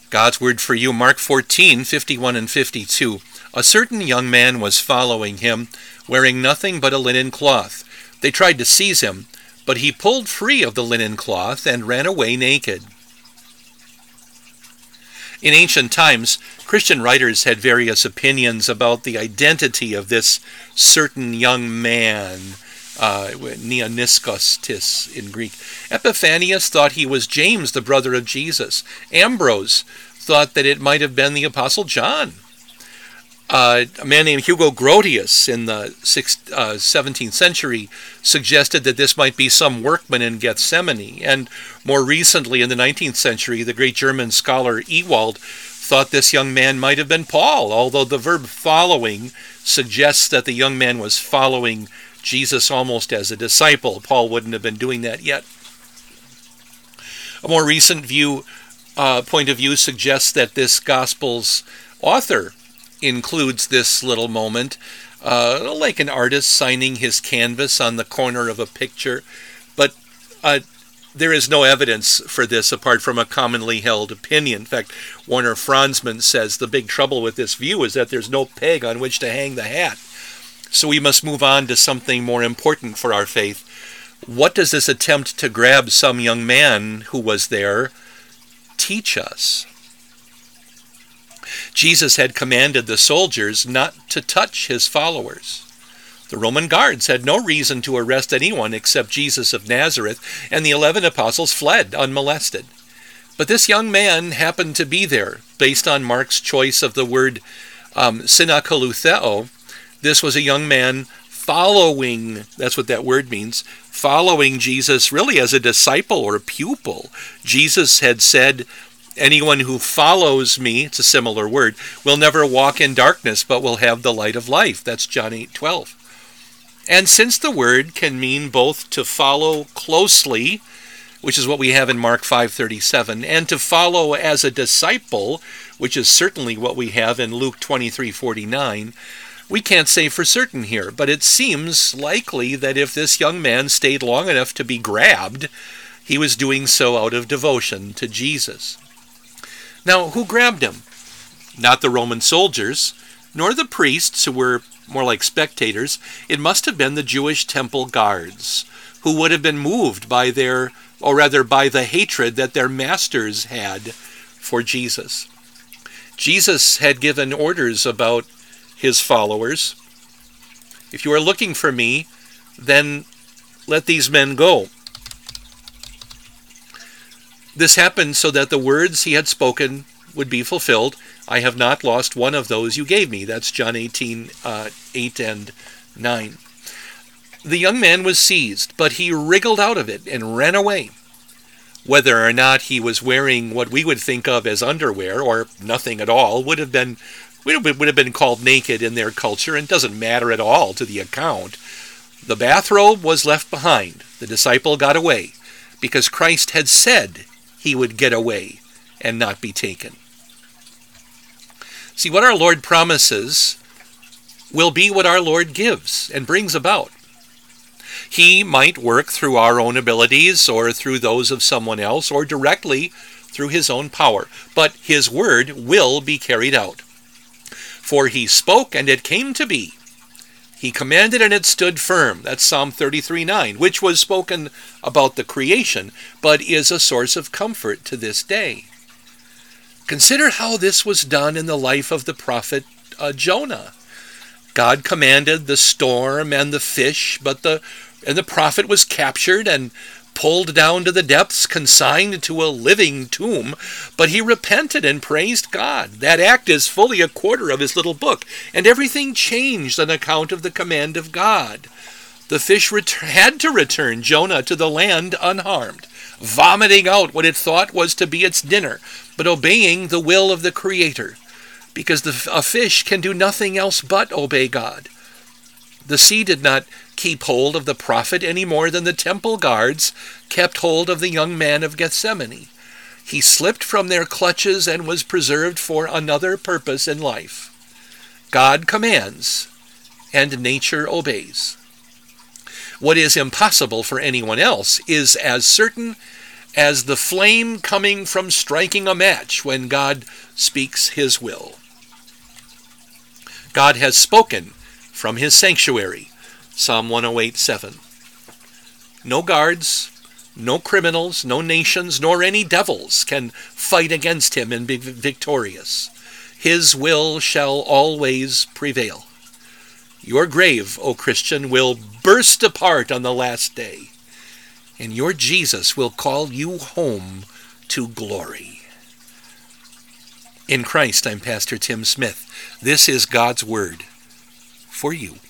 God's word for you, Mark 14:51 and 52. A certain young man was following him, wearing nothing but a linen cloth. They tried to seize him, but he pulled free of the linen cloth and ran away naked. In ancient times, Christian writers had various opinions about the identity of this certain young man, Neoniskos in Greek. Epiphanius thought he was James, the brother of Jesus. Ambrose thought that it might have been the Apostle John. A man named Hugo Grotius in the 17th century suggested that this might be some workman in Gethsemane. And more recently, in the 19th century, the great German scholar Ewald thought this young man might have been Paul, although the verb following suggests that the young man was following Jesus almost as a disciple. Paul wouldn't have been doing that yet. A more recent point of view suggests that this gospel's author includes this little moment, like an artist signing his canvas on the corner of a picture. But there is no evidence for this apart from a commonly held opinion. In fact, Warner Franzman says the big trouble with this view is that there's no peg on which to hang the hat. So we must move on to something more important for our faith. What does this attempt to grab some young man who was there teach us? Jesus had commanded the soldiers not to touch his followers. The Roman guards had no reason to arrest anyone except Jesus of Nazareth, and the 11 apostles fled unmolested. But this young man happened to be there, based on Mark's choice of the word synakolutheo. This was a young man following, that's what that word means, following Jesus really as a disciple or a pupil. Jesus had said, anyone who follows me, it's a similar word, will never walk in darkness, but will have the light of life. That's John 8:12. And since the word can mean both to follow closely, which is what we have in Mark 5:37, and to follow as a disciple, which is certainly what we have in Luke 23:49, we can't say for certain here, but it seems likely that if this young man stayed long enough to be grabbed, he was doing so out of devotion to Jesus. Now, who grabbed him? Not the Roman soldiers, nor the priests, who were more like spectators. It must have been the Jewish temple guards, who would have been moved by by the hatred that their masters had for Jesus. Jesus had given orders about his followers. If you are looking for me, then let these men go. This happened so that the words he had spoken would be fulfilled. I have not lost one of those you gave me. That's John 18:8 and 9. The young man was seized, but he wriggled out of it and ran away. Whether or not he was wearing what we would think of as underwear or nothing at all would have been called naked in their culture, and doesn't matter at all to the account. The bathrobe was left behind. The disciple got away because Christ had said he would get away and not be taken. See, what our Lord promises will be what our Lord gives and brings about. He might work through our own abilities or through those of someone else or directly through his own power, but his word will be carried out. For he spoke and it came to be. He commanded and it stood firm. That's Psalm 33:9, which was spoken about the creation, but is a source of comfort to this day. Consider how this was done in the life of the prophet Jonah. God commanded the storm and the fish, and the prophet was captured and pulled down to the depths, consigned to a living tomb, but he repented and praised God. That act is fully a quarter of his little book, and everything changed on account of the command of God. The fish had to return Jonah to the land unharmed, vomiting out what it thought was to be its dinner, but obeying the will of the Creator, because a fish can do nothing else but obey God. The sea did not keep hold of the prophet any more than the temple guards kept hold of the young man of Gethsemane. He slipped from their clutches and was preserved for another purpose in life. God commands, and nature obeys. What is impossible for anyone else is as certain as the flame coming from striking a match when God speaks his will. God has spoken from his sanctuary. Psalm 108:7. No guards, no criminals, no nations, nor any devils can fight against him and be victorious. His will shall always prevail. Your grave, O Christian, will burst apart on the last day, and your Jesus will call you home to glory. In Christ, I'm Pastor Tim Smith. This is God's Word for you.